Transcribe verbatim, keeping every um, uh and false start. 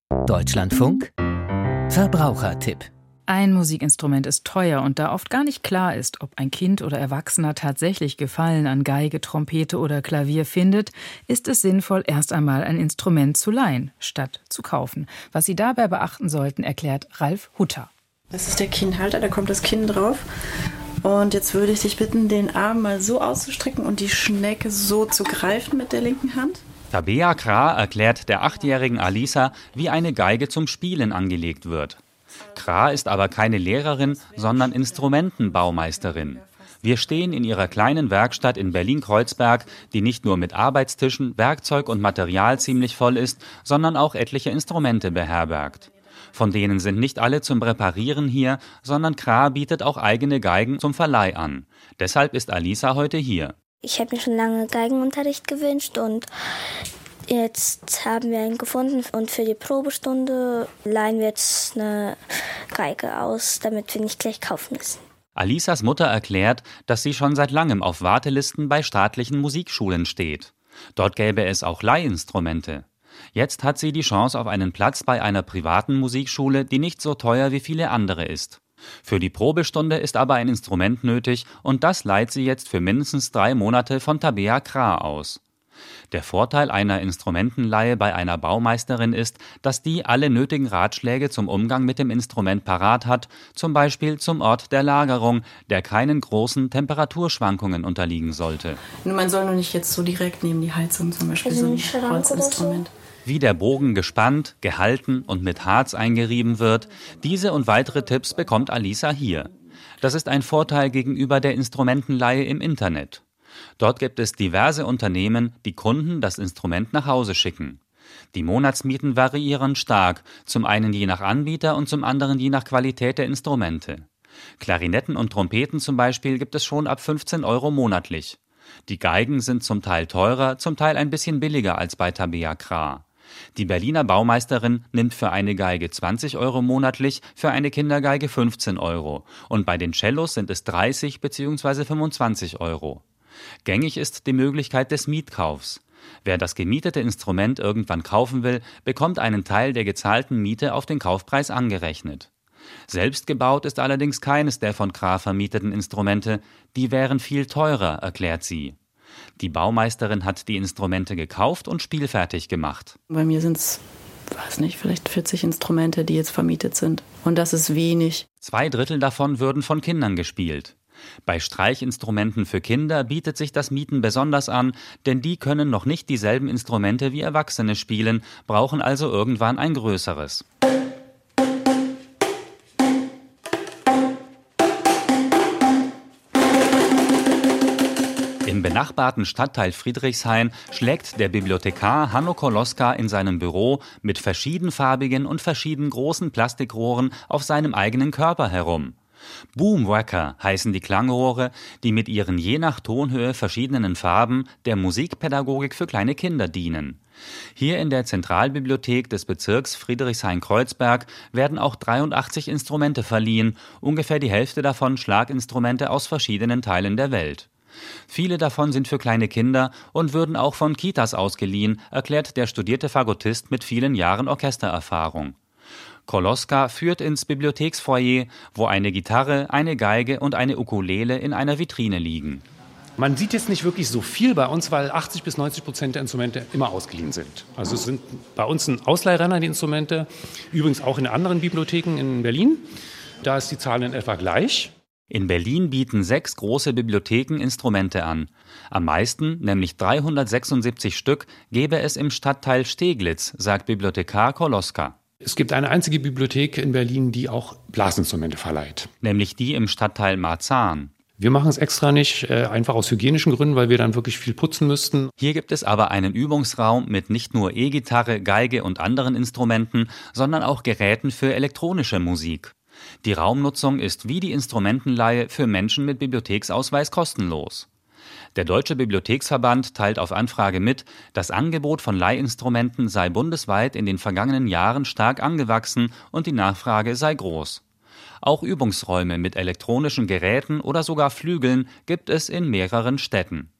Deutschlandfunk Verbrauchertipp. Ein Musikinstrument ist teuer und da oft gar nicht klar ist, ob ein Kind oder Erwachsener tatsächlich Gefallen an Geige, Trompete oder Klavier findet, ist es sinnvoll, erst einmal ein Instrument zu leihen, statt zu kaufen. Was Sie dabei beachten sollten, erklärt Ralf Hutter. Das ist der Kinnhalter, da kommt das Kinn drauf. Und jetzt würde ich dich bitten, den Arm mal so auszustrecken und die Schnecke so zu greifen mit der linken Hand. Tabea Kra erklärt der achtjährigen Alisa, wie eine Geige zum Spielen angelegt wird. Kra ist aber keine Lehrerin, sondern Instrumentenbaumeisterin. Wir stehen in ihrer kleinen Werkstatt in Berlin-Kreuzberg, die nicht nur mit Arbeitstischen, Werkzeug und Material ziemlich voll ist, sondern auch etliche Instrumente beherbergt. Von denen sind nicht alle zum Reparieren hier, sondern Kra bietet auch eigene Geigen zum Verleih an. Deshalb ist Alisa heute hier. Ich habe mir schon lange Geigenunterricht gewünscht und jetzt haben wir einen gefunden und für die Probestunde leihen wir jetzt eine Geige aus, damit wir nicht gleich kaufen müssen. Alisas Mutter erklärt, dass sie schon seit langem auf Wartelisten bei staatlichen Musikschulen steht. Dort gäbe es auch Leihinstrumente. Jetzt hat sie die Chance auf einen Platz bei einer privaten Musikschule, die nicht so teuer wie viele andere ist. Für die Probestunde ist aber ein Instrument nötig und das leiht sie jetzt für mindestens drei Monate von Tabea Kra aus. Der Vorteil einer Instrumentenleihe bei einer Baumeisterin ist, dass die alle nötigen Ratschläge zum Umgang mit dem Instrument parat hat, zum Beispiel zum Ort der Lagerung, der keinen großen Temperaturschwankungen unterliegen sollte. Man soll nur nicht jetzt so direkt neben die Heizung zum Beispiel Also so ein Holzinstrument. Wie der Bogen gespannt, gehalten und mit Harz eingerieben wird, diese und weitere Tipps bekommt Alisa hier. Das ist ein Vorteil gegenüber der Instrumentenleihe im Internet. Dort gibt es diverse Unternehmen, die Kunden das Instrument nach Hause schicken. Die Monatsmieten variieren stark, zum einen je nach Anbieter und zum anderen je nach Qualität der Instrumente. Klarinetten und Trompeten zum Beispiel gibt es schon ab fünfzehn Euro monatlich. Die Geigen sind zum Teil teurer, zum Teil ein bisschen billiger als bei Tabea Kra. Die Berliner Baumeisterin nimmt für eine Geige zwanzig Euro monatlich, für eine Kindergeige fünfzehn Euro. Und bei den Cellos sind es dreißig bzw. fünfundzwanzig Euro. Gängig ist die Möglichkeit des Mietkaufs. Wer das gemietete Instrument irgendwann kaufen will, bekommt einen Teil der gezahlten Miete auf den Kaufpreis angerechnet. Selbst gebaut ist allerdings keines der von Kra vermieteten Instrumente. Die wären viel teurer, erklärt sie. Die Baumeisterin hat die Instrumente gekauft und spielfertig gemacht. Bei mir sind es, weiß nicht, vielleicht vierzig Instrumente, die jetzt vermietet sind. Und das ist wenig. Zwei Drittel davon würden von Kindern gespielt. Bei Streichinstrumenten für Kinder bietet sich das Mieten besonders an, denn die können noch nicht dieselben Instrumente wie Erwachsene spielen, brauchen also irgendwann ein größeres. Im benachbarten Stadtteil Friedrichshain schlägt der Bibliothekar Hanno Koloska in seinem Büro mit verschiedenfarbigen und verschieden großen Plastikrohren auf seinem eigenen Körper herum. Boomwhacker heißen die Klangrohre, die mit ihren je nach Tonhöhe verschiedenen Farben der Musikpädagogik für kleine Kinder dienen. Hier in der Zentralbibliothek des Bezirks Friedrichshain-Kreuzberg werden auch dreiundachtzig Instrumente verliehen, ungefähr die Hälfte davon Schlaginstrumente aus verschiedenen Teilen der Welt. Viele davon sind für kleine Kinder und würden auch von Kitas ausgeliehen, erklärt der studierte Fagottist mit vielen Jahren Orchestererfahrung. Koloska führt ins Bibliotheksfoyer, wo eine Gitarre, eine Geige und eine Ukulele in einer Vitrine liegen. Man sieht jetzt nicht wirklich so viel bei uns, weil achtzig bis neunzig Prozent der Instrumente immer ausgeliehen sind. Also es sind bei uns ein Ausleihrenner, die Instrumente, übrigens auch in anderen Bibliotheken in Berlin. Da ist die Zahl in etwa gleich. In Berlin bieten sechs große Bibliotheken Instrumente an. Am meisten, nämlich dreihundertsechsundsiebzig Stück, gäbe es im Stadtteil Steglitz, sagt Bibliothekar Koloska. Es gibt eine einzige Bibliothek in Berlin, die auch Blasinstrumente verleiht. Nämlich die im Stadtteil Marzahn. Wir machen es extra nicht, äh, einfach aus hygienischen Gründen, weil wir dann wirklich viel putzen müssten. Hier gibt es aber einen Übungsraum mit nicht nur E-Gitarre, Geige und anderen Instrumenten, sondern auch Geräten für elektronische Musik. Die Raumnutzung ist wie die Instrumentenleihe für Menschen mit Bibliotheksausweis kostenlos. Der Deutsche Bibliotheksverband teilt auf Anfrage mit, das Angebot von Leihinstrumenten sei bundesweit in den vergangenen Jahren stark angewachsen und die Nachfrage sei groß. Auch Übungsräume mit elektronischen Geräten oder sogar Flügeln gibt es in mehreren Städten.